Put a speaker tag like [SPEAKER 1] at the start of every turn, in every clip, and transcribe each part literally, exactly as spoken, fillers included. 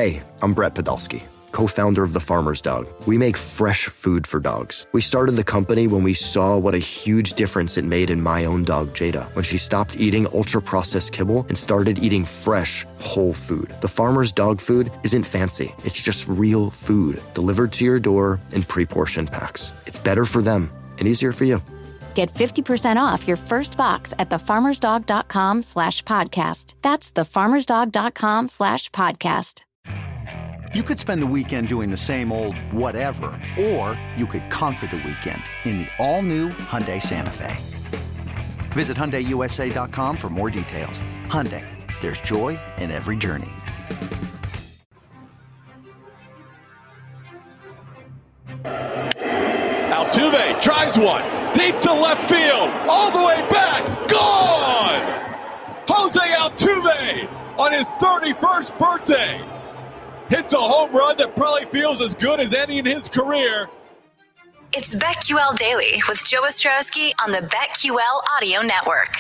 [SPEAKER 1] Hey, I'm Brett Podolsky, co-founder of The Farmer's Dog. We make fresh food for dogs. We started the company when we saw what a huge difference it made in my own dog, Jada, when she stopped eating ultra-processed kibble and started eating fresh, whole food. The Farmer's Dog food isn't fancy. It's just real food delivered to your door in pre-portioned packs. It's better for them and easier for you.
[SPEAKER 2] Get fifty percent off your first box at thefarmersdog.com slash podcast. That's thefarmersdog.com slash podcast.
[SPEAKER 3] You could spend the weekend doing the same old whatever, or you could conquer the weekend in the all-new Hyundai Santa Fe. Visit Hyundai U S A dot com for more details. Hyundai, there's joy in every journey.
[SPEAKER 4] Altuve drives one, deep to left field, all the way back, gone! Jose Altuve on his thirty-first birthday hits a home run that probably feels as good as any in his career.
[SPEAKER 5] It's BetQL Daily with Joe Ostrowski on the BetQL Audio Network.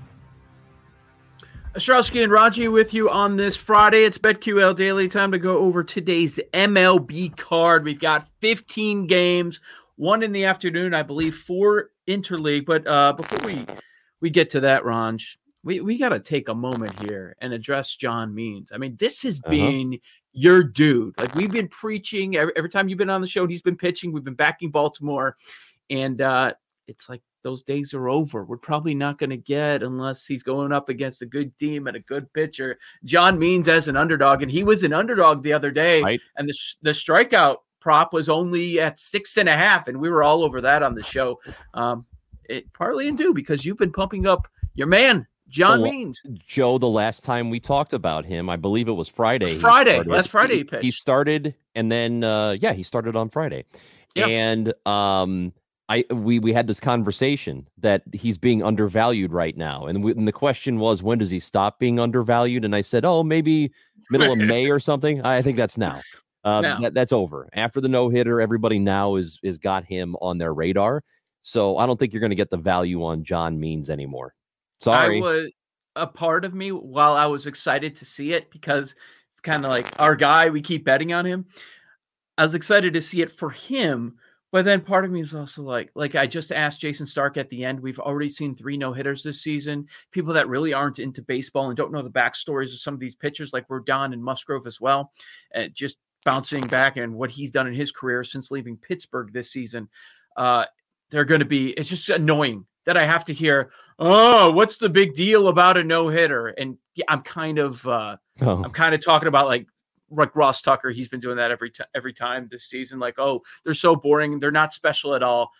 [SPEAKER 6] Ostrowski and Raji with you on this Friday. It's BetQL Daily. Time to go over today's M L B card. We've got fifteen games, one in the afternoon, I believe, four interleague. But uh, before we, we get to that, Ranj, we, we got to take a moment here and address John Means. I mean, this has uh-huh. been your dude. Like, we've been preaching every, every time you've been on the show, he's been pitching. We've been backing Baltimore. And uh, it's like those days are over. We're probably not going to get, unless he's going up against a good team and a good pitcher, John Means as an underdog. And he was an underdog the other day. Right. And the, the strikeout prop was only at six and a half. And we were all over that on the show. Um, it partly and due because you've been pumping up your man, John well, Means.
[SPEAKER 7] Joe, the last time we talked about him, I believe it was Friday.
[SPEAKER 6] It was Friday. Last Friday he,
[SPEAKER 7] he, he started, and then, uh, yeah, he started on Friday. Yep. And um, I we we had this conversation that he's being undervalued right now. And, we, and the question was, when does he stop being undervalued? And I said, oh, maybe middle of May or something. I think that's now. Um, now. That, that's over. After the no-hitter, everybody now is is got him on their radar. So I don't think you're going to get the value on John Means anymore. Sorry.
[SPEAKER 6] I was a part of me while I was excited to see it because it's kind of like our guy. We keep betting on him. I was excited to see it for him, but then part of me is also like, like I just asked Jason Stark at the end. We've already seen three no hitters this season. People that really aren't into baseball and don't know the backstories of some of these pitchers, like Rodon and Musgrove as well, uh, just bouncing back and what he's done in his career since leaving Pittsburgh this season. Uh, they're going to be. It's just annoying that I have to hear, oh, what's the big deal about a no-hitter? And yeah, I'm kind of uh, oh. I'm kind of talking about like, like Ross Tucker. He's been doing that every, t- every time this season. Like, oh, they're so boring. They're not special at all.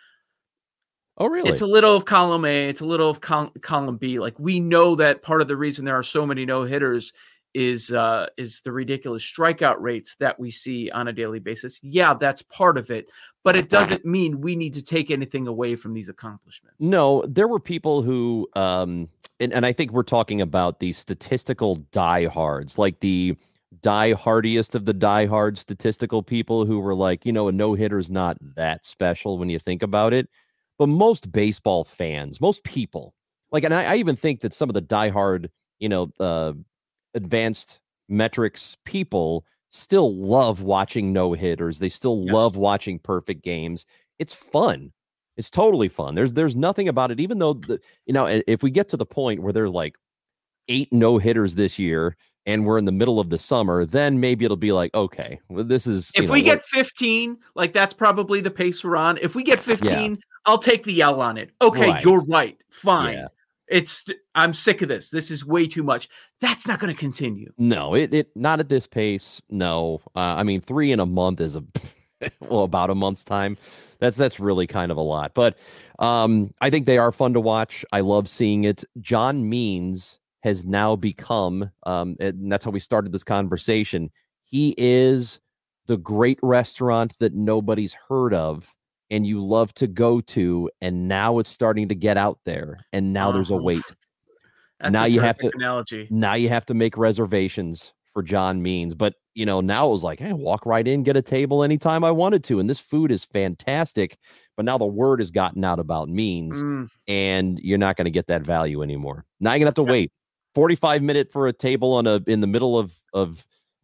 [SPEAKER 7] Oh, really?
[SPEAKER 6] It's a little of column A. It's a little of col- column B. Like, we know that part of the reason there are so many no-hitters is uh, is the ridiculous strikeout rates that we see on a daily basis. Yeah, that's part of it, but it doesn't mean we need to take anything away from these accomplishments.
[SPEAKER 7] No, there were people who, um, and, and I think we're talking about the statistical diehards, like the diehardiest of the diehard statistical people who were like, you know, a no-hitter is not that special when you think about it. But most baseball fans, most people, like, and I, I even think that some of the diehard, you know, uh, advanced metrics people still love watching no-hitters. They still yes. love watching perfect games. It's fun. It's totally fun. There's there's nothing about it, even though, the, you know, if we get to the point where there's like eight no-hitters this year and we're in the middle of the summer, then maybe it'll be like, okay, well, this is...
[SPEAKER 6] If
[SPEAKER 7] know,
[SPEAKER 6] we get
[SPEAKER 7] what,
[SPEAKER 6] fifteen, like that's probably the pace we're on. If we get fifteen, yeah. I'll take the L on it. Okay, right. You're right. Fine. Yeah. It's I'm sick of this. This is way too much. That's not going to continue.
[SPEAKER 7] No, it, it not at this pace. No, uh, I mean three in a month is a well about a month's time. That's that's really kind of a lot. But um, I think they are fun to watch. I love seeing it. John Means has now become, um, and that's how we started this conversation. He is the great restaurant that nobody's heard of and you love to go to, and now it's starting to get out there, and now uh-huh. there's a wait.
[SPEAKER 6] That's
[SPEAKER 7] now
[SPEAKER 6] a
[SPEAKER 7] you have to
[SPEAKER 6] analogy.
[SPEAKER 7] Now you have to make reservations for John Means. But you know, now it was like, hey, walk right in, get a table anytime I wanted to, and this food is fantastic. But now the word has gotten out about Means, mm. and you're not going to get that value anymore. Now you're gonna have to wait forty-five minute for a table on a in the middle of of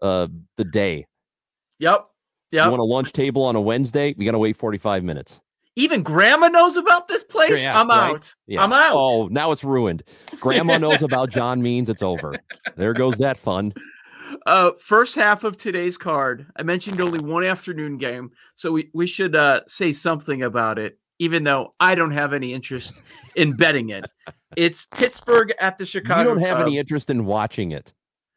[SPEAKER 7] uh, the day.
[SPEAKER 6] Yep. Yep.
[SPEAKER 7] You want a lunch table on a Wednesday? We got to wait forty-five minutes.
[SPEAKER 6] Even Grandma knows about this place?
[SPEAKER 7] Yeah,
[SPEAKER 6] I'm
[SPEAKER 7] right?
[SPEAKER 6] out.
[SPEAKER 7] Yeah.
[SPEAKER 6] I'm out.
[SPEAKER 7] Oh, now it's ruined. Grandma knows about John Means. It's over. There goes that fun.
[SPEAKER 6] Uh, first half of today's card. I mentioned only one afternoon game, so we, we should uh, say something about it, even though I don't have any interest in betting it. It's Pittsburgh at the Chicago
[SPEAKER 7] You don't have
[SPEAKER 6] Cubs.
[SPEAKER 7] any interest in watching it.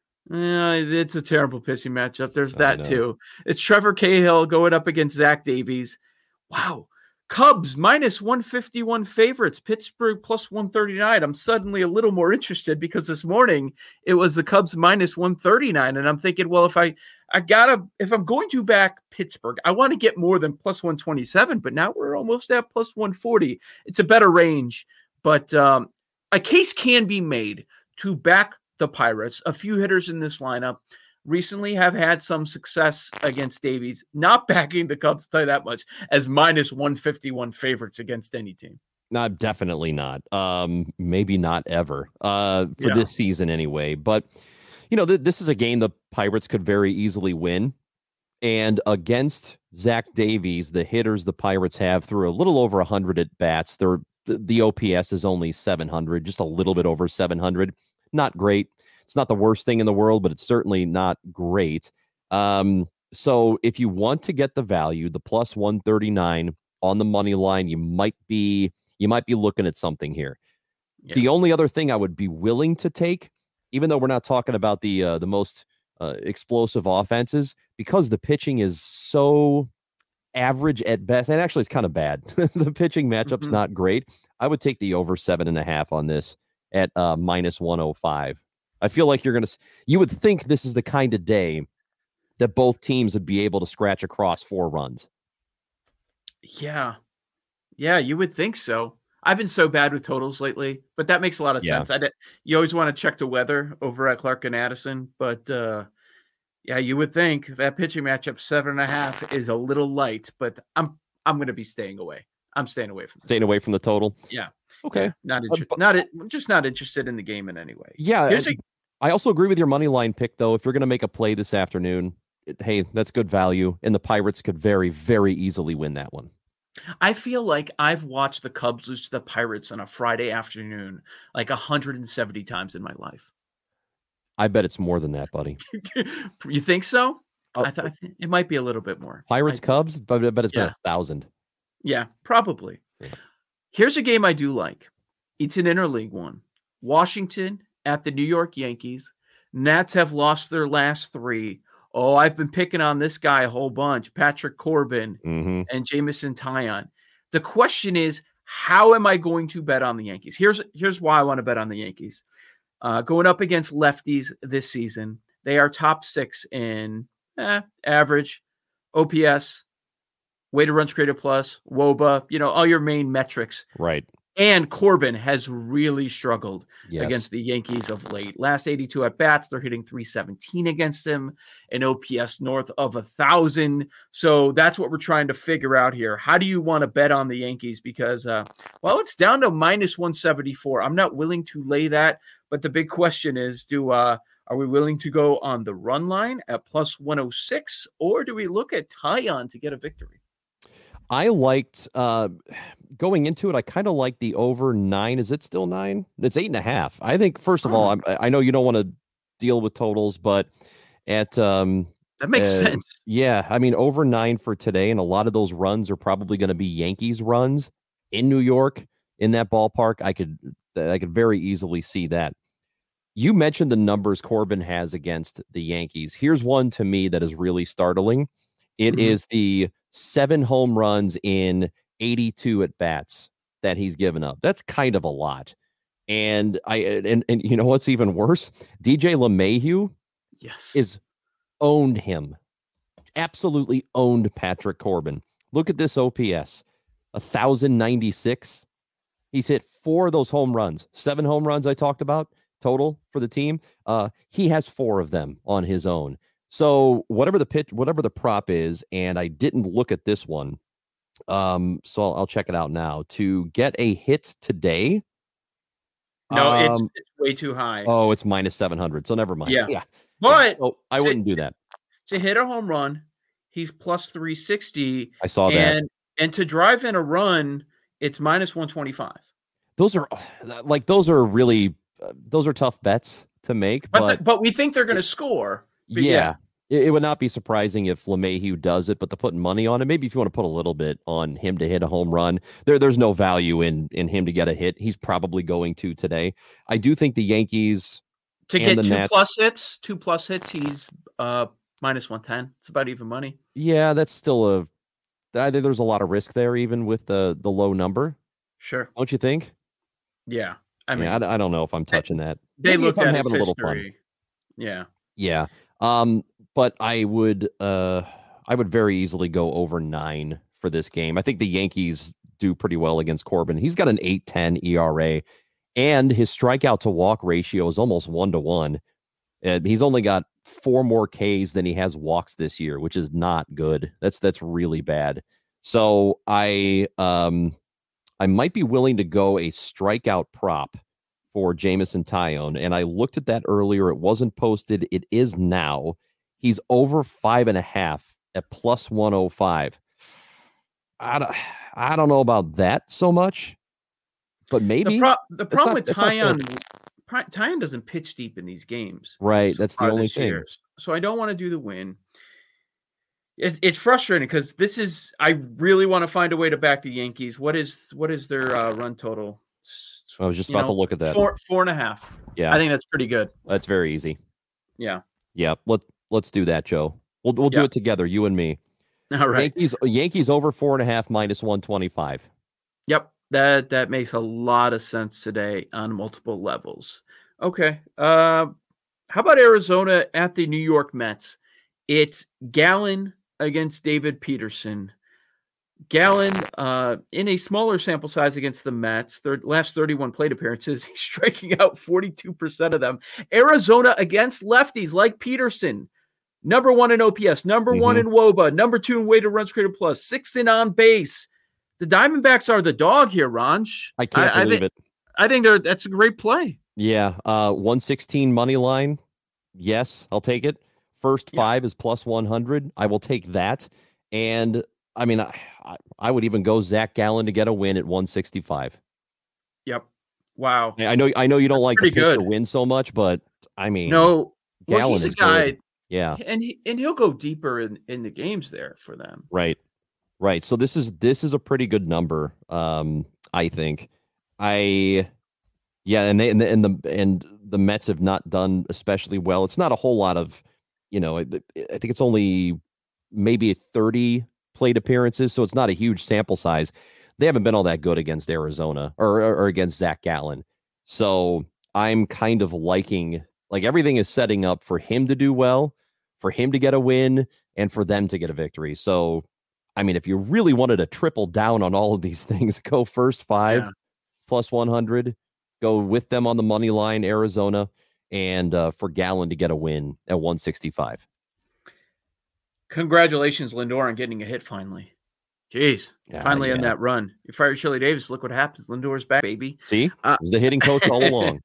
[SPEAKER 6] Uh, it's a terrible pitching matchup. There's
[SPEAKER 7] I
[SPEAKER 6] that
[SPEAKER 7] know.
[SPEAKER 6] too. It's Trevor Cahill going up against Zach Davies. Wow. Cubs minus one fifty-one favorites. Pittsburgh plus one thirty-nine. I'm suddenly a little more interested because this morning it was the Cubs minus one thirty-nine. And I'm thinking, well, if I, I gotta, if I'm going to back Pittsburgh, I want to get more than plus one twenty-seven, but now we're almost at plus one forty. It's a better range, but um, a case can be made to back the Pirates. A few hitters in this lineup recently have had some success against Davies, not backing the Cubs, I'll tell you that much, as minus one fifty-one favorites against any team.
[SPEAKER 7] Not definitely not. Um, maybe not ever. Uh, for
[SPEAKER 6] Yeah.
[SPEAKER 7] this season anyway. But you know, th- this is a game the Pirates could very easily win. And against Zach Davies, the hitters the Pirates have through a little over one hundred at bats. They're, the, the O P S is only seven hundred, just a little bit over seven hundred. Not great. It's not the worst thing in the world, but it's certainly not great. Um, so if you want to get the value, the plus one thirty-nine on the money line, you might be you might be looking at something here.
[SPEAKER 6] Yeah.
[SPEAKER 7] The only other thing I would be willing to take, even though we're not talking about the uh, the most uh, explosive offenses, because the pitching is so average at best, and actually it's kind of bad. The pitching matchup's
[SPEAKER 6] Mhm.
[SPEAKER 7] not great. I would take the over seven and a half on this at uh, minus one oh five. I feel like you're going to, you would think this is the kind of day that both teams would be able to scratch across four runs.
[SPEAKER 6] Yeah. Yeah, you would think so. I've been so bad with totals lately, but that makes a lot of
[SPEAKER 7] Yeah.
[SPEAKER 6] sense. I did, you always want to check the weather over at Clark and Addison, but uh, yeah, you would think that pitching matchup seven and a half is a little light, but I'm I'm going to be staying away. I'm staying away from this.
[SPEAKER 7] Staying away from the total.
[SPEAKER 6] Yeah.
[SPEAKER 7] Okay.
[SPEAKER 6] Yeah, not
[SPEAKER 7] Uh,
[SPEAKER 6] inter-
[SPEAKER 7] but-
[SPEAKER 6] not it, just not interested in the game in any way.
[SPEAKER 7] Yeah.
[SPEAKER 6] Here's
[SPEAKER 7] and
[SPEAKER 6] a-
[SPEAKER 7] I also agree with your money line pick, though. If you're going to make a play this afternoon, it- hey, that's good value. And the Pirates could very, very easily win that one.
[SPEAKER 6] I feel like I've watched the Cubs lose to the Pirates on a Friday afternoon like one hundred seventy times in my life.
[SPEAKER 7] I bet it's more than that, buddy.
[SPEAKER 6] You think so?
[SPEAKER 7] Oh,
[SPEAKER 6] I thought it might be a little bit more.
[SPEAKER 7] Pirates,
[SPEAKER 6] I-
[SPEAKER 7] Cubs, but I bet it's been
[SPEAKER 6] Yeah.
[SPEAKER 7] a thousand.
[SPEAKER 6] Yeah, probably.
[SPEAKER 7] Yeah.
[SPEAKER 6] Here's a game I do like. It's an interleague one. Washington at the New York Yankees. Nats have lost their last three. Oh, I've been picking on this guy a whole bunch, Patrick Corbin
[SPEAKER 7] Mm-hmm.
[SPEAKER 6] and Jamison Tyon. The question is, how am I going to bet on the Yankees? Here's here's why I want to bet on the Yankees. Uh, going up against lefties this season, they are top six in eh, average, O P S, weighted runs created plus, W O B A, you know, all your main metrics.
[SPEAKER 7] Right.
[SPEAKER 6] And Corbin has really struggled
[SPEAKER 7] Yes.
[SPEAKER 6] against the Yankees of late. Last eighty-two at bats, they're hitting three seventeen against him, an O P S north of a thousand. So that's what we're trying to figure out here. How do you want to bet on the Yankees? Because, uh, well, it's down to minus one seventy-four. I'm not willing to lay that, but the big question is, do uh, are we willing to go on the run line at plus one oh six, or do we look at Tyon to get a victory?
[SPEAKER 7] I liked uh, going into it. I kind of like the over nine. Is it still nine? It's eight and a half. I think, first of all, I'm, I know you don't want to deal with totals, but at um,
[SPEAKER 6] That makes
[SPEAKER 7] uh,
[SPEAKER 6] sense.
[SPEAKER 7] yeah, I mean, over nine for today, and a lot of those runs are probably going to be Yankees runs in New York in that ballpark. I could, I could very easily see that. You mentioned the numbers Corbin has against the Yankees. Here's one to me that is really startling. It
[SPEAKER 6] Mhm.
[SPEAKER 7] is the seven home runs in eighty-two at bats that he's given up. That's kind of a lot. And I and and you know what's even worse? D J LeMahieu
[SPEAKER 6] Yes.
[SPEAKER 7] is owned him. Absolutely owned Patrick Corbin. Look at this O P S. one thousand ninety-six. He's hit four of those home runs. Seven home runs I talked about total for the team. Uh, he has four of them on his own. So whatever the pitch, whatever the prop is, and I didn't look at this one. Um, so I'll, I'll check it out now. To get a hit today.
[SPEAKER 6] no, it's,
[SPEAKER 7] um,
[SPEAKER 6] it's way too high.
[SPEAKER 7] Oh, it's minus seven hundred. So never mind.
[SPEAKER 6] Yeah.
[SPEAKER 7] Yeah.
[SPEAKER 6] but
[SPEAKER 7] Oh, I
[SPEAKER 6] to-
[SPEAKER 7] wouldn't do that.
[SPEAKER 6] to hit a home run, he's plus three sixty.
[SPEAKER 7] I saw that.
[SPEAKER 6] And, and to drive in a run, it's minus one twenty-five.
[SPEAKER 7] Those are like, those are really, uh, those are tough bets to make.
[SPEAKER 6] But,
[SPEAKER 7] But,
[SPEAKER 6] the, but we think they're going to score. But
[SPEAKER 7] yeah.
[SPEAKER 6] yeah.
[SPEAKER 7] It, it would not be surprising if LeMahieu does it, but to put money on it, maybe if you want to put a little bit on him to hit a home run, there, there's no value in in him to get a hit. He's probably going to today. I do think the Yankees
[SPEAKER 6] to
[SPEAKER 7] and
[SPEAKER 6] get
[SPEAKER 7] the
[SPEAKER 6] two
[SPEAKER 7] Nats,
[SPEAKER 6] plus hits, two plus hits, he's uh minus one ten. It's about even money.
[SPEAKER 7] Yeah, that's still a. I think there's a lot of risk there, even with the the low number.
[SPEAKER 6] Sure,
[SPEAKER 7] don't you think?
[SPEAKER 6] Yeah, I mean,
[SPEAKER 7] yeah, I, I don't know if I'm touching that.
[SPEAKER 6] They
[SPEAKER 7] Maybe
[SPEAKER 6] looked
[SPEAKER 7] if I'm
[SPEAKER 6] at
[SPEAKER 7] having
[SPEAKER 6] his
[SPEAKER 7] a little
[SPEAKER 6] history.
[SPEAKER 7] fun.
[SPEAKER 6] Yeah,
[SPEAKER 7] yeah. Um, but I would, uh, I would very easily go over nine for this game. I think the Yankees do pretty well against Corbin. He's got an eight ten E R A, and his strikeout to walk ratio is almost one to one. And he's only got four more Ks than he has walks this year, which is not good. That's that's really bad. So I um I might be willing to go a strikeout prop for Jameson Taillon, and I looked at that earlier. It wasn't posted. It is now. He's over five and a half at plus one oh five. I don't, I don't know about that so much, but maybe
[SPEAKER 6] the, pro- the problem
[SPEAKER 7] not,
[SPEAKER 6] with Taillon, Taillon doesn't pitch deep in these games.
[SPEAKER 7] Right.
[SPEAKER 6] So
[SPEAKER 7] that's the only thing.
[SPEAKER 6] Year. So I don't want to do the win. It, it's frustrating because this is, I really want to find a way to back the Yankees. What is, what is their uh, run total?
[SPEAKER 7] I was just you about know, to look at that.
[SPEAKER 6] Four, four and a half.
[SPEAKER 7] Yeah.
[SPEAKER 6] I think that's pretty good.
[SPEAKER 7] That's very easy.
[SPEAKER 6] Yeah.
[SPEAKER 7] Yeah. Let, let's do that, Joe. We'll, we'll do
[SPEAKER 6] yeah.
[SPEAKER 7] it together. You and me.
[SPEAKER 6] All right.
[SPEAKER 7] Yankees, Yankees over four and a half minus one twenty-five.
[SPEAKER 6] Yep. That, that makes a lot of sense today on multiple levels. Okay. Uh, how about Arizona at the New York Mets? It's Gallen against David Peterson. Gallen, uh, in a smaller sample size against the Mets, their last thirty-one plate appearances, he's striking out forty-two percent of them. Arizona against lefties like Peterson, number one in O P S, number mm-hmm. one in W O B A, number two in weighted runs created plus, sixth in on base. The Diamondbacks are the dog here, Ranj.
[SPEAKER 7] I can't
[SPEAKER 6] I,
[SPEAKER 7] believe
[SPEAKER 6] I
[SPEAKER 7] it.
[SPEAKER 6] I think they're that's a great play.
[SPEAKER 7] Yeah, uh, one sixteen money line. Yes, I'll take it. First five yeah. is plus one hundred. I will take that. And I mean, I, I would even go Zach Gallen to get a win at one sixty-five.
[SPEAKER 6] Yep. Wow.
[SPEAKER 7] I know. I know you don't
[SPEAKER 6] That's
[SPEAKER 7] like the pitcher
[SPEAKER 6] good.
[SPEAKER 7] win so much, but I mean,
[SPEAKER 6] no.
[SPEAKER 7] Gallen
[SPEAKER 6] well, he's a
[SPEAKER 7] is
[SPEAKER 6] guy.
[SPEAKER 7] Good. Yeah,
[SPEAKER 6] and he, and he'll go deeper in, in the games there for them.
[SPEAKER 7] Right. Right. So this is this is a pretty good number. Um, I think. I. Yeah, and they and the and the and the Mets have not done especially well. It's not a whole lot of, you know, I, I think it's only maybe thirty plate appearances, so it's not a huge sample size. They haven't been all that good against Arizona or or, or against Zach Gallen. So I'm kind of liking, like, everything is setting up for him to do well, for him to get a win, and for them to get a victory. So, I mean, if you really wanted to triple down on all of these things, go first five yeah. plus one hundred. Go with them on the money line, Arizona, and uh, for Gallen to get a win at one sixty-five.
[SPEAKER 6] Congratulations, Lindor, on getting a hit finally. Jeez,
[SPEAKER 7] yeah,
[SPEAKER 6] finally
[SPEAKER 7] yeah.
[SPEAKER 6] in that run. You fired Shirley Davis. Look what happens. Lindor's back, baby.
[SPEAKER 7] See, uh, was the hitting coach all along.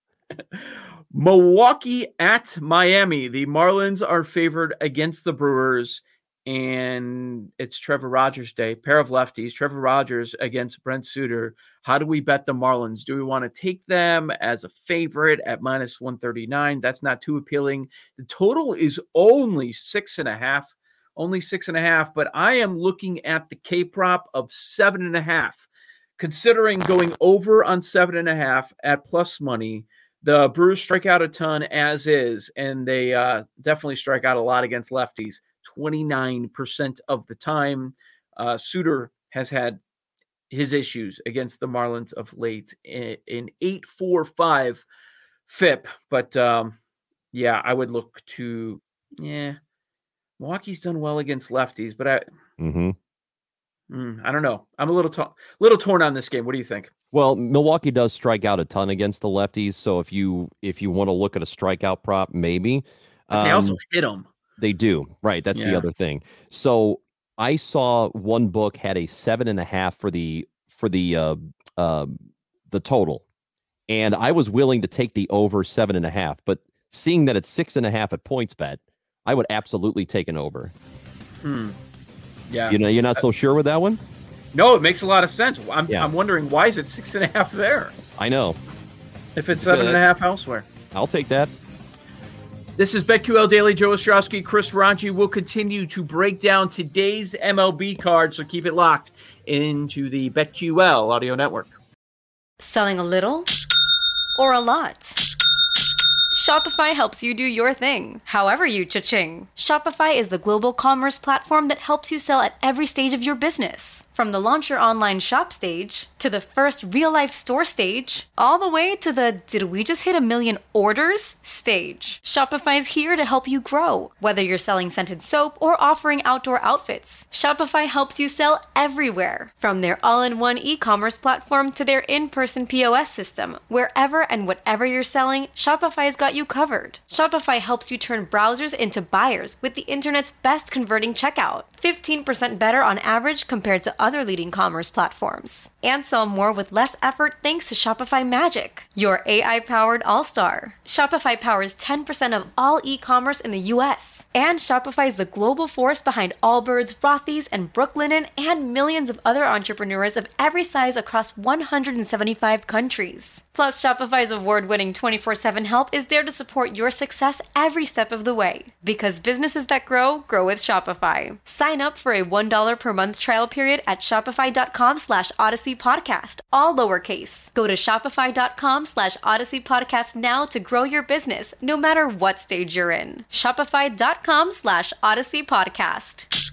[SPEAKER 6] Milwaukee at Miami. The Marlins are favored against the Brewers, and it's Trevor Rogers Day. Pair of lefties. Trevor Rogers against Brent Suter. How do we bet the Marlins? Do we want to take them as a favorite at minus one thirty-nine? That's not too appealing. The total is only six and a half. Only six and a half, but I am looking at the K prop of seven and a half. Considering going over on seven and a half at plus money, the Brewers strike out a ton as is, and they uh, definitely strike out a lot against lefties, twenty-nine percent of the time. Uh, Suter has had his issues against the Marlins of late in, in eight point four five F I P, but um, yeah, I would look to, yeah, Milwaukee's done well against lefties, but I,
[SPEAKER 7] mm-hmm.
[SPEAKER 6] mm, I don't know. I'm a little, to- little torn on this game. What do you think?
[SPEAKER 7] Well, Milwaukee does strike out a ton against the lefties, so if you if you want to look at a strikeout prop, maybe.
[SPEAKER 6] But they um, also hit them.
[SPEAKER 7] They do, right? That's
[SPEAKER 6] yeah.
[SPEAKER 7] the other thing. So I saw one book had a seven and a half for the for the uh, uh, the total, and I was willing to take the over seven and a half, but seeing that it's six and a half at PointsBet, I would absolutely take an over.
[SPEAKER 6] Hmm. Yeah.
[SPEAKER 7] You know, you're not so sure with that one?
[SPEAKER 6] No, it makes a lot of sense. I'm,
[SPEAKER 7] Yeah.
[SPEAKER 6] I'm wondering, why is it six and a half there
[SPEAKER 7] I know.
[SPEAKER 6] if it's seven and a half elsewhere?
[SPEAKER 7] I'll take that.
[SPEAKER 6] This is BetQL Daily. Joe Ostrowski, Chris Ranji will continue to break down today's M L B card, so keep it locked into the BetQL audio network.
[SPEAKER 8] Selling a little or a lot? Shopify helps you do your thing, however you cha-ching. Shopify is the global commerce platform that helps you sell at every stage of your business. From the launch your online shop stage, to the first real-life store stage, all the way to the did we just hit a million orders stage. Shopify's here to help you grow. Whether you're selling scented soap or offering outdoor outfits, Shopify helps you sell everywhere. From their all-in-one e-commerce platform to their in-person P O S system, wherever and whatever you're selling, Shopify's got you covered. Shopify helps you turn browsers into buyers with the internet's best converting checkout. fifteen percent better on average compared to other leading commerce platforms. And sell more with less effort thanks to Shopify Magic, your A I-powered all-star. Shopify powers ten percent of all e-commerce in the U S. And Shopify is the global force behind Allbirds, Rothy's, and Brooklinen, and millions of other entrepreneurs of every size across one hundred seventy-five countries. Plus, Shopify's award-winning twenty-four seven help is there to support your success every step of the way. Because businesses that grow, grow with Shopify. Sign up for a one dollar per month trial period at shopify.com slash Odyssey Podcast, all lowercase. Go to shopify.com slash Odyssey Podcast now to grow your business, no matter what stage you're in. Shopify.com slash Odyssey Podcast.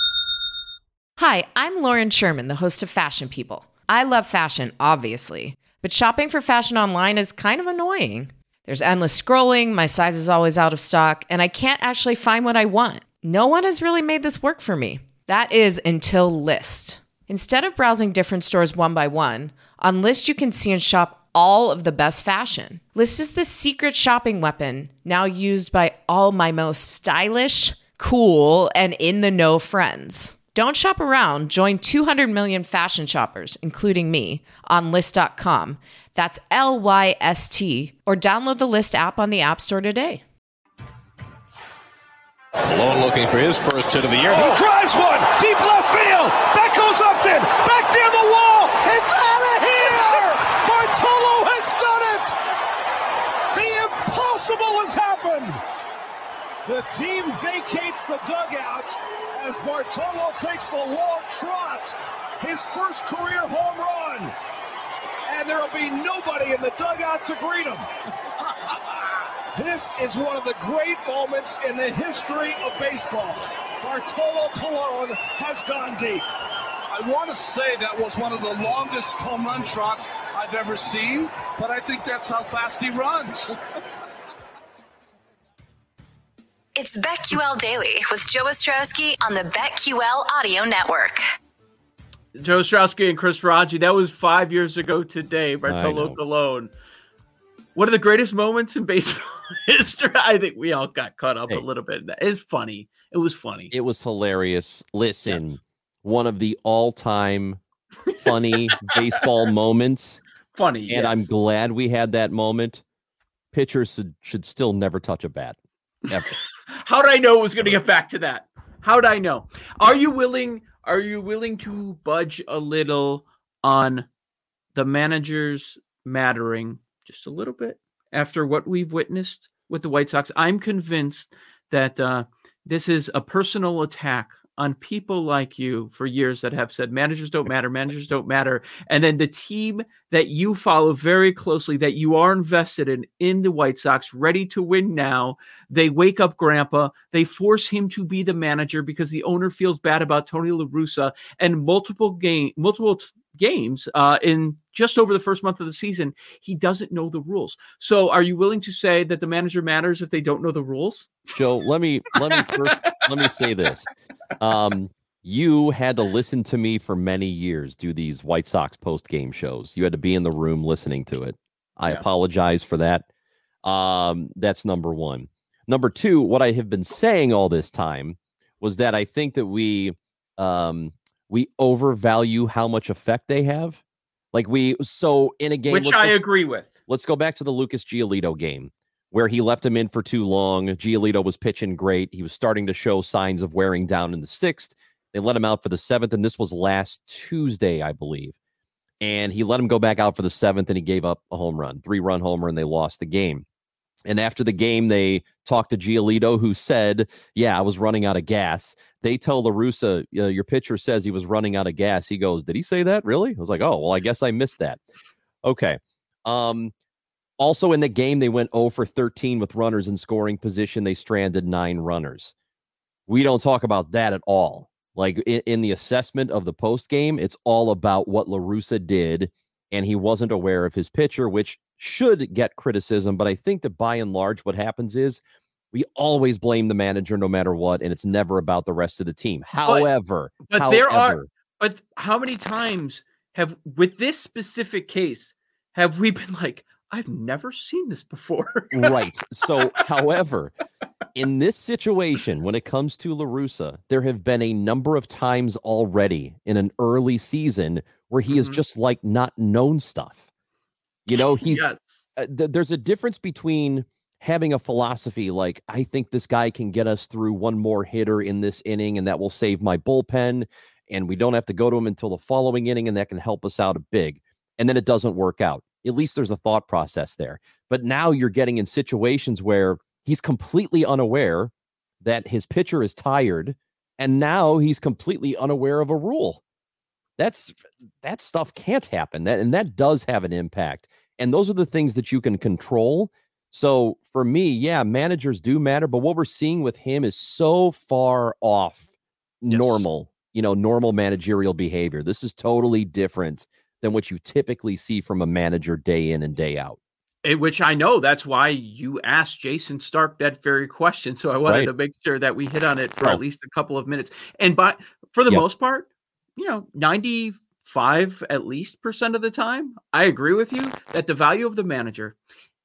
[SPEAKER 9] Hi, I'm Lauren Sherman, the host of Fashion People. I love fashion, obviously, but shopping for fashion online is kind of annoying. There's endless scrolling, my size is always out of stock, and I can't actually find what I want. No one has really made this work for me. That is until Lyst. Instead of browsing different stores one by one, on Lyst you can see and shop all of the best fashion. Lyst is the secret shopping weapon now used by all my most stylish, cool, and in-the-know friends. Don't shop around. Join two hundred million fashion shoppers, including me, on Lyst dot com. That's L Y S T, or download the Lyst app on the App Store today.
[SPEAKER 4] Malone looking for his first hit of the year. He drives one, deep left field. Back goes Upton, back near the wall. It's out of here. Bartolo has done it. The impossible has happened. The team vacates the dugout as Bartolo takes the long trot. His first career home run. And there will be nobody in the dugout to greet him. This is one of the great moments in the history of baseball. Bartolo Colon has gone deep. I want to say that was one of the longest home run trots I've ever seen, but I think that's how fast he runs.
[SPEAKER 5] It's BetQL Daily with Joe Ostrowski on the BetQL audio network.
[SPEAKER 6] Joe Ostrowski and Chris Ranji. That was five years ago today. Bartolo
[SPEAKER 7] know.
[SPEAKER 6] Colon. One of the greatest moments in baseball history. I think we all got caught up
[SPEAKER 7] Hey.
[SPEAKER 6] a little bit in that. It's funny. It was funny.
[SPEAKER 7] It was hilarious. Listen,
[SPEAKER 6] Yes.
[SPEAKER 7] one of the all-time funny baseball moments,
[SPEAKER 6] Funny.
[SPEAKER 7] and
[SPEAKER 6] yes.
[SPEAKER 7] I'm glad we had that moment. Pitchers should, should still never touch a bat, ever.
[SPEAKER 6] How did I know it was going to get back to that? How did I know? Are you willing? Are you willing to budge a little on the managers mattering just a little bit after what we've witnessed with the White Sox? I'm convinced that uh, this is a personal attack on people like you for years that have said managers don't matter, managers don't matter. And then the team that you follow very closely, that you are invested in, in the White Sox, ready to win now, they wake up Grandpa. They force him to be the manager because the owner feels bad about Tony La Russa, and multiple game, multiple t- games uh, in just over the first month of the season, he doesn't know the rules. So are you willing to say that the manager matters if they don't know the rules?
[SPEAKER 7] Joe, let me let me first let me say this. Um, you had to listen to me for many years do these White Sox post-game shows. You had to be in the room listening to it. I
[SPEAKER 6] Yeah.
[SPEAKER 7] apologize for that. Um, that's number one. Number two, what I have been saying all this time was that I think that we um, we overvalue how much effect they have. Like we so in a game,
[SPEAKER 6] Which
[SPEAKER 7] let's
[SPEAKER 6] I
[SPEAKER 7] go-
[SPEAKER 6] agree with.
[SPEAKER 7] let's go back to the Lucas Giolito game, where he left him in for too long. Giolito was pitching great. He was starting to show signs of wearing down in the sixth. They let him out for the seventh, and this was last Tuesday, I believe. And he let him go back out for the seventh, and he gave up a home run, three-run homer, and they lost the game. And after the game, they talked to Giolito, who said, yeah, I was running out of gas. They tell La Russa, uh, your pitcher says he was running out of gas. He goes, did he say that, really? I was like, oh, well, I guess I missed that. Okay. Um, also in the game, they went oh for thirteen with runners in scoring position. They stranded nine runners. We don't talk about that at all. Like in, in the assessment of the post game, it's all about what La Russa did, and he wasn't aware of his pitcher, which should get criticism. But I think that by and large, what happens is we always blame the manager no matter what, and it's never about the rest of the team. However,
[SPEAKER 6] but, but
[SPEAKER 7] however,
[SPEAKER 6] there are, but how many times have, with this specific case, have we been like, I've never seen this before?
[SPEAKER 7] Right. So, however, in this situation, when it comes to La Russa, there have been a number of times already in an early season where he mm-hmm. has just like not known stuff. You know, he's yes. uh, th- there's a difference between having a philosophy like, I think this guy can get us through one more hitter in this inning, and that will save my bullpen, and we don't have to go to him until the following inning, and that can help us out a big. And then it doesn't work out. At least there's a thought process there. But now you're getting in situations where he's completely unaware that his pitcher is tired, and now he's completely unaware of a rule. That's that stuff can't happen. That and that does have an impact. And those are the things that you can control. So for me, yeah, managers do matter, but what we're seeing with him is so far off yes. normal, you know, normal managerial behavior. This is totally different than what you typically see from a manager day in and day out.
[SPEAKER 6] It, which I know that's why you asked Jayson Stark that very question. So I wanted right. to make sure that we hit on it for oh. at least a couple of minutes. And by for the yep. most part, you know, ninety-five at least percent of the time, I agree with you that the value of the manager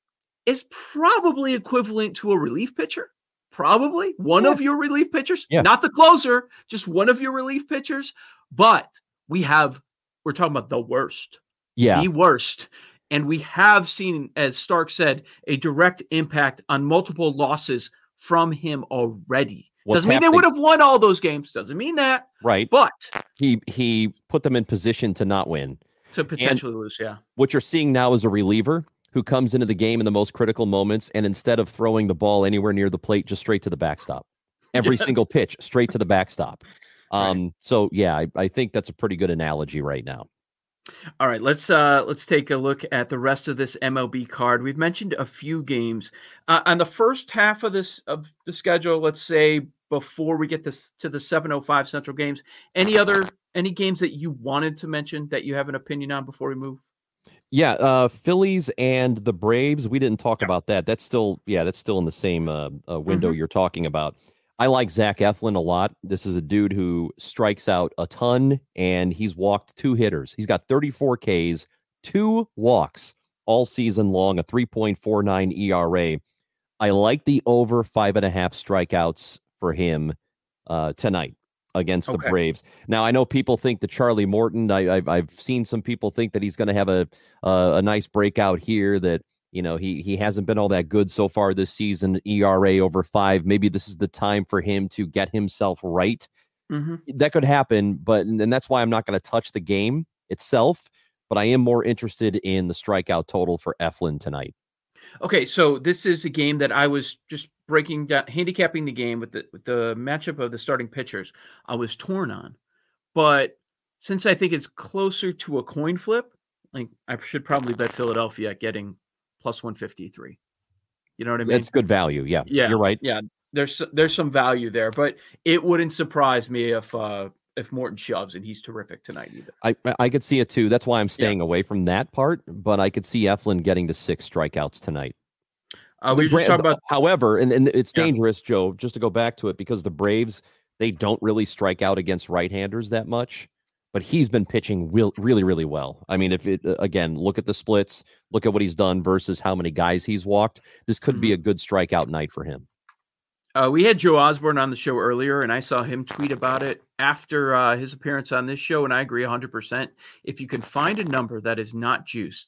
[SPEAKER 6] is probably equivalent to a relief pitcher. Probably one yeah. of your relief pitchers, yeah. not the closer, just one of your relief pitchers. But we have, we're talking about the worst,
[SPEAKER 7] yeah,
[SPEAKER 6] the worst. And we have seen, as Stark said, a direct impact on multiple losses from him already. What's Doesn't mean happening? They would have won all those games. Doesn't mean that.
[SPEAKER 7] Right.
[SPEAKER 6] But
[SPEAKER 7] he he put them in position to not win.
[SPEAKER 6] To potentially and lose, yeah.
[SPEAKER 7] What you're seeing now is a reliever who comes into the game in the most critical moments, and instead of throwing the ball anywhere near the plate, just straight to the backstop. Every yes. single pitch, straight to the backstop. Um, right. So, yeah, I, I think that's a pretty good analogy right now.
[SPEAKER 6] All right, let's uh, let's take a look at the rest of this M L B card. We've mentioned a few games uh, on the first half of this of the schedule. Let's say before we get this to the seven oh five Central games. Any other any games that you wanted to mention that you have an opinion on before we move?
[SPEAKER 7] Yeah, uh, Phillies and the Braves. We didn't talk yeah. about that. That's still yeah, that's still in the same uh, uh, window mm-hmm. you're talking about. I like Zach Eflin a lot. This is a dude who strikes out a ton, and he's walked two hitters. He's got thirty-four Ks, two walks all season long, a three point four nine E R A. I like the over five and a half strikeouts for him uh, tonight against okay. the Braves. Now, I know people think that Charlie Morton, I, I've, I've seen some people think that he's going to have a, uh, a nice breakout here, that You know, he he hasn't been all that good so far this season, E R A over five. Maybe this is the time for him to get himself right. Mm-hmm. That could happen, but and that's why I'm not going to touch the game itself, but I am more interested in the strikeout total for Eflin tonight.
[SPEAKER 6] Okay, so this is a game that I was just breaking down, handicapping the game with the with the matchup of the starting pitchers. I was torn on, but since I think it's closer to a coin flip, like I should probably bet Philadelphia getting plus one fifty-three. You know what I mean?
[SPEAKER 7] It's good value. Yeah.
[SPEAKER 6] Yeah.
[SPEAKER 7] You're right.
[SPEAKER 6] Yeah. There's, there's some value there, but it wouldn't surprise me if, uh, if Morton shoves, and he's terrific tonight either.
[SPEAKER 7] I, I could see it too. That's why I'm staying yeah. away from that part, but I could see Eflin getting to six strikeouts tonight.
[SPEAKER 6] Uh, we just talking about,
[SPEAKER 7] however, and, and it's yeah. dangerous, Joe, just to go back to it, because the Braves, they don't really strike out against right-handers that much. But he's been pitching real, really, really well. I mean, if it, again, look at the splits, look at what he's done versus how many guys he's walked. This could mm-hmm. be a good strikeout night for him.
[SPEAKER 6] Uh, we had Joe Osborne on the show earlier, and I saw him tweet about it after uh, his appearance on this show, and I agree one hundred percent. If you can find a number that is not juiced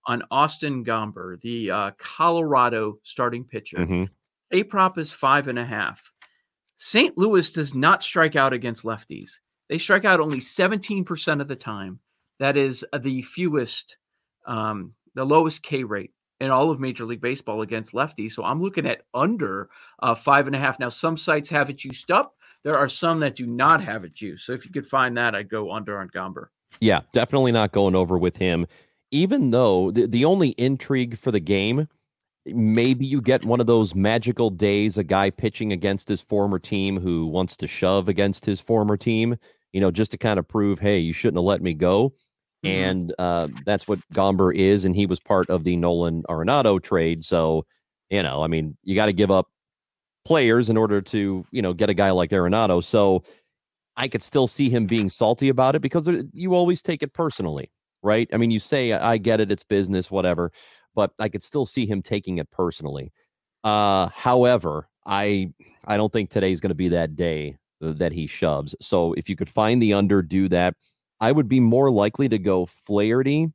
[SPEAKER 6] on Austin Gomber, the uh, Colorado starting pitcher.
[SPEAKER 7] Mm-hmm.
[SPEAKER 6] A-prop is five and a half. Saint Louis does not strike out against lefties. They strike out only seventeen percent of the time. That is the fewest, um, the lowest K rate in all of Major League Baseball against lefties. So I'm looking at under uh, five and a half. Now, some sites have it juiced up. There are some that do not have it juiced. So if you could find that, I'd go under on Gomber.
[SPEAKER 7] Yeah, definitely not going over with him. Even though the, the only intrigue for the game, maybe you get one of those magical days, a guy pitching against his former team who wants to shove against his former team, you know, just to kind of prove, hey, you shouldn't have let me go. Mm-hmm. And uh, that's what Gomber is. And he was part of the Nolan Arenado trade. So, you know, I mean, you got to give up players in order to, you know, get a guy like Arenado. So I could still see him being salty about it because you always take it personally, right? I mean, you say, I get it, it's business, whatever, but I could still see him taking it personally. Uh, however, I I don't think today's going to be that day that he shoves. So if you could find the under, do that. I would be more likely to go Flaherty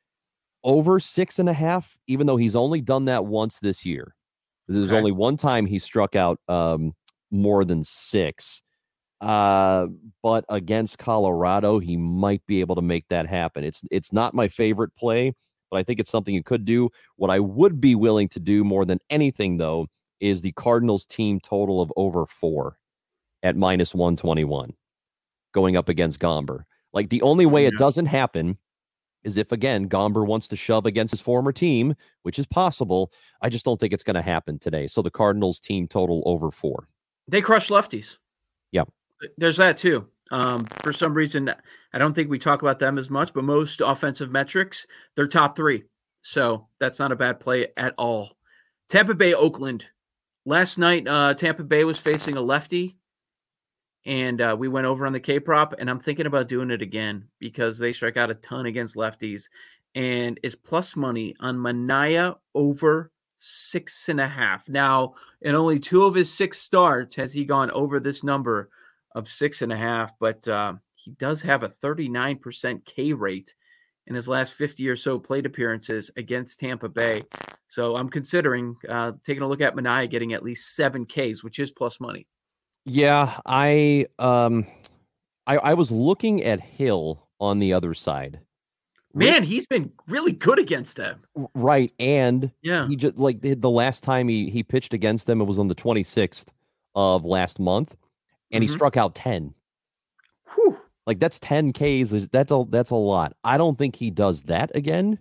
[SPEAKER 7] over six and a half, even though he's only done that once this year. There's okay. only one time he struck out um, more than six. Uh, but against Colorado, he might be able to make that happen. It's it's not my favorite play, but I think it's something you could do. What I would be willing to do more than anything, though, is the Cardinals team total of over four at minus one twenty-one going up against Gomber. Like, the only way it doesn't happen is if, again, Gomber wants to shove against his former team, which is possible. I just don't think it's going to happen today. So the Cardinals team total over four.
[SPEAKER 6] They crush lefties.
[SPEAKER 7] Yeah.
[SPEAKER 6] There's that too. Um, for some reason, I don't think we talk about them as much, but most offensive metrics, they're top three. So that's not a bad play at all. Tampa Bay, Oakland. Last night, uh, Tampa Bay was facing a lefty, and uh, we went over on the K-prop, and I'm thinking about doing it again because they strike out a ton against lefties, and it's plus money on Manaea over six and a half. Now, in only two of his six starts has he gone over this number of six and a half, but uh, he does have a thirty-nine percent K rate in his last fifty or so plate appearances against Tampa Bay. So I'm considering uh, taking a look at Manaea getting at least seven Ks, which is plus money.
[SPEAKER 7] Yeah, I um, I, I was looking at Hill on the other side.
[SPEAKER 6] Man, he's been really good against them.
[SPEAKER 7] Right, and
[SPEAKER 6] yeah,
[SPEAKER 7] he just like the last time he he pitched against them, it was on the twenty-sixth of last month, and mm-hmm. he struck out ten.
[SPEAKER 6] Whew.
[SPEAKER 7] Like, that's ten Ks. That's a that's a lot. I don't think he does that again.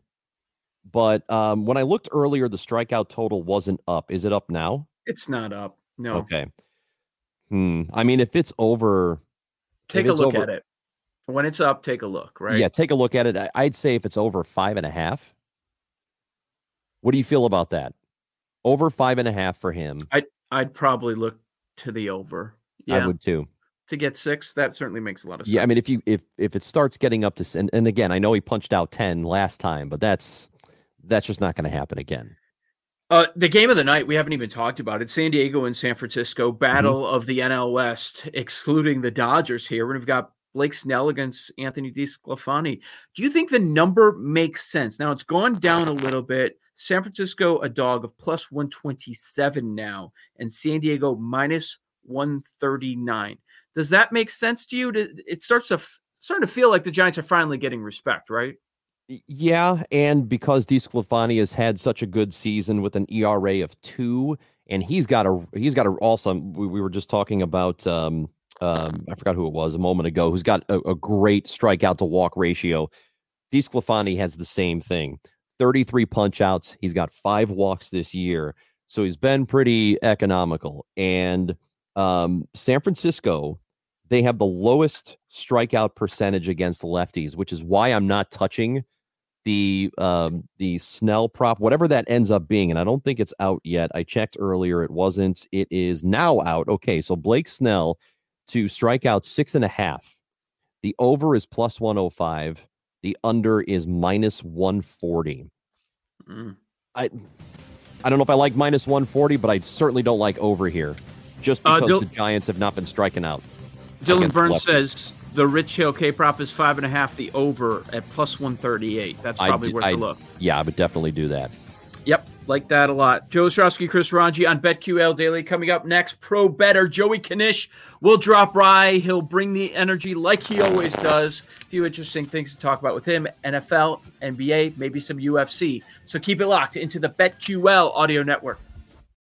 [SPEAKER 7] But um, when I looked earlier, the strikeout total wasn't up. Is it up now?
[SPEAKER 6] It's not up. No.
[SPEAKER 7] Okay. Hmm. I mean, if it's over,
[SPEAKER 6] take a look over, at it. When it's up, take a look, right?
[SPEAKER 7] Yeah, take a look at it. I'd say if it's over five and a half. What do you feel about that? Over five and a half for him.
[SPEAKER 6] I'd, I'd probably look to the over. Yeah.
[SPEAKER 7] I would too.
[SPEAKER 6] To get six, that certainly makes a lot of sense.
[SPEAKER 7] Yeah, I mean, if you if if it starts getting up to, and, and again, I know he punched out ten last time, but that's that's just not going to happen again.
[SPEAKER 6] Uh, the game of the night, we haven't even talked about it. San Diego and San Francisco, battle mm-hmm. of the N L West, excluding the Dodgers here. We've got Blake Snell against Anthony DeSclafani. Do you think the number makes sense? Now, it's gone down a little bit. San Francisco, a dog of plus one twenty-seven now, and San Diego minus one thirty-nine. Does that make sense to you? It starts to starting to feel like the Giants are finally getting respect, right?
[SPEAKER 7] Yeah, and because DeSclafani has had such a good season with an E R A of two, and he's got a he's got a also we, we were just talking about um, um I forgot who it was a moment ago who's got a, a great strikeout to walk ratio. DeSclafani has the same thing. thirty-three punch outs. He's got five walks this year, so he's been pretty economical. And um, San Francisco, they have the lowest strikeout percentage against lefties, which is why I'm not touching the um, the Snell prop, whatever that ends up being. And I don't think it's out yet. I checked earlier. It wasn't. It is now out. Okay, so Blake Snell to strike out six and a half. The over is plus one oh five. The under is minus one forty. Mm. I I don't know if I like minus one forty, but I certainly don't like over here, just because uh, Dil- the Giants have not been striking out.
[SPEAKER 6] Dylan Burns says The Rich Hill K prop is five and a half. The over at plus one thirty-eight. That's probably
[SPEAKER 7] d-
[SPEAKER 6] worth
[SPEAKER 7] I,
[SPEAKER 6] a look.
[SPEAKER 7] Yeah, I would definitely do that.
[SPEAKER 6] Yep, like that a lot. Joe Ostrowski, Chris Ranji on BetQL Daily. Coming up next, Pro Better. Joey Knish will drop by. He'll bring the energy like he always does. A few interesting things to talk about with him. N F L, N B A, maybe some U F C. So keep it locked into the BetQL audio network.